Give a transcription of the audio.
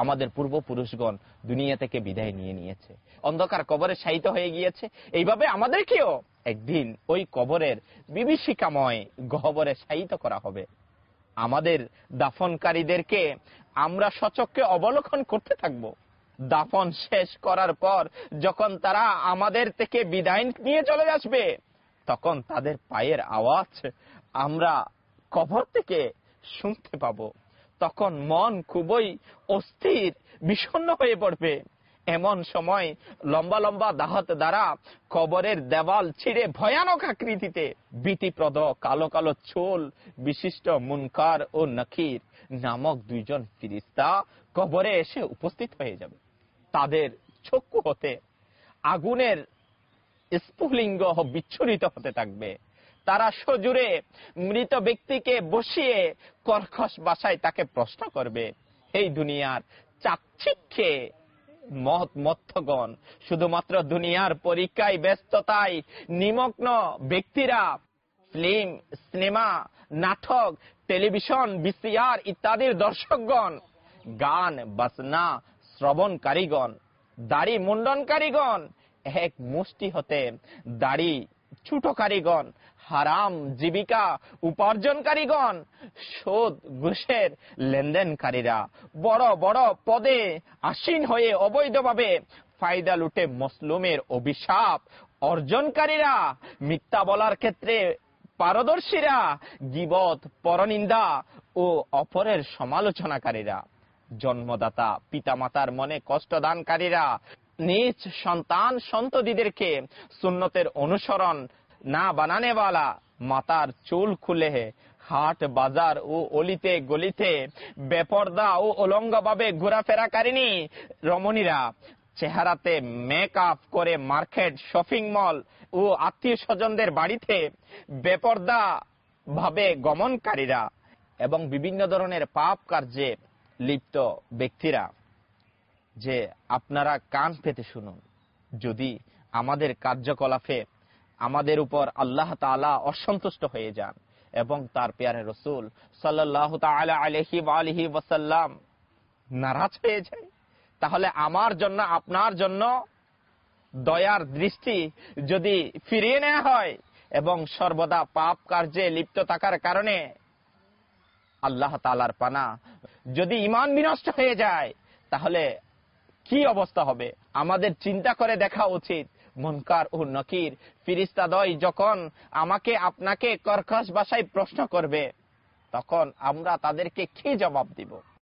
আমাদের পূর্বপুরুষগণ দুনিয়া থেকে বিদায় নিয়ে নিয়েছে, অন্ধকার কবরে শায়িত হয়ে গিয়েছে। এইভাবে আমাদেরকেও একদিন ওই কবরের বিভীষিকাময় গহ্বরে শায়িত করা হবে। আমাদের দাফনকারীদেরকে আমরা সচক্ষে অবলোকন করতে থাকব। দাফন শেষ করার পর যখন তারা আমাদের থেকে বিদায় নিয়ে চলে আসবে, তখন তাদের পায়ের আওয়াজ আমরা কবর থেকে শুনতে পাব। তখন মন খুবই অস্থির, বিষণ্ণ হয়ে পড়বে। এমন সময় লম্বা লম্বা দাহাত দ্বারা কবরের দেওয়াল ছিঁড়ে ভয়ানক আকৃতিতে ভীতিপ্রদ কালো কালো চুল বিশিষ্ট মুনকার ও নকির নামক দুইজন ফেরেশতা কবরে এসে উপস্থিত হয়ে যাবে। তাদের চক্ষু হতে আগুনের স্ফুলিঙ্গ বিচ্ছুরিত হতে থাকবে। তারা সজোরে মৃত ব্যক্তিকে বসিয়ে কর্কশ ভাষায় তাকে প্রশ্ন করবে। এই দুনিয়ার চাকচিক্যে মত্তগণ, শুধুমাত্র দুনিয়ার পরীক্ষায় ব্যস্ততায় নিমগ্ন ব্যক্তিরা, ফিল্ম, সিনেমা, নাটক, টেলিভিশন, ভিসিআর ইত্যাদির দর্শকগণ, গান বাজনা শ্রবণকারীগণ, দাড়ি মুন্ডনকারীগণ, এক মুষ্টি হতে দাড়ি ছুটোকারীগণ, হারাম জীবিকা উপার্জনকারীগণ, সুদ ঘুষের লেনদেনকারীরা, বড় বড় পদে আসীন হয়ে অবৈধভাবে ফায়দা লুটে মুসলিমের অভিশাপ অর্জনকারীরা, মিথ্যা বলার ক্ষেত্রে পারদর্শীরা, গীবত, পরনিন্দা ও অপরের সমালোচনাকারীরা, জন্মদাতা পিতামাতার মনে কষ্ট দানকারীরা, নিজ সন্তান সন্ততিদেরকে সুন্নতের অনুসরণ না বানানেওয়ালা, মাতার চুল খুলে হাট বাজার ও অলিতে গলিতে বেপর্দা ও অলঙ্গভাবে ঘোরাফেরাকারিনী রমণীরা, চেহারাতে মেকআপ করে মার্কেট, শপিং মল ও আত্মীয় স্বজনদের বাড়িতে বেপর্দা ভাবে গমনকারীরা এবং বিভিন্ন ধরনের পাপ কার্যে লিপ্ত ব্যক্তিরা, যে আপনারা কান পেতে শুনুন। যদি আমাদের কার্যকলাপে আমাদের উপর আল্লাহ তাআলা অসন্তুষ্ট হয়ে যান এবং তার পেয়ারে রাসূল সাল্লাল্লাহু তাআলা আলাইহি ওয়া আলিহি ওয়াসাল্লাম নারাজ হয়ে যায়, তাহলে আমার জন্য আপনার জন্য দয়ার দৃষ্টি যদি ফিরিয়ে নেওয়া হয় এবং সর্বদা পাপ কার্যে লিপ্ত থাকার কারণে আল্লাহ তাআলার পানা যদি ঈমান বিনষ্ট হয়ে যায়, তাহলে কি অবস্থা হবে? আমাদের চিন্তা করে দেখা উচিত। মুনকার ও নকির ফেরেশতাদ্বয় যখন আমাকে আপনাকে কর্কশ ভাষায় প্রশ্ন করবে, তখন আমরা তাদেরকে কি জবাব দিব?